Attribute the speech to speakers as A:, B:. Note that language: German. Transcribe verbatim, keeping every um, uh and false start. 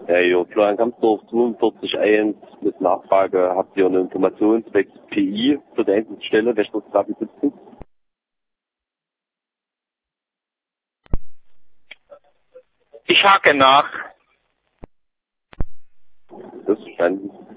A: Ja, jo, Florian Kampsdorf, zweiundvierzig eins mit Nachfrage. Habt ihr eine Information zwecks P I für die Einsatzstelle, Wächterstraße siebzehn?
B: Ich hake nach.
A: Das ist verstanden.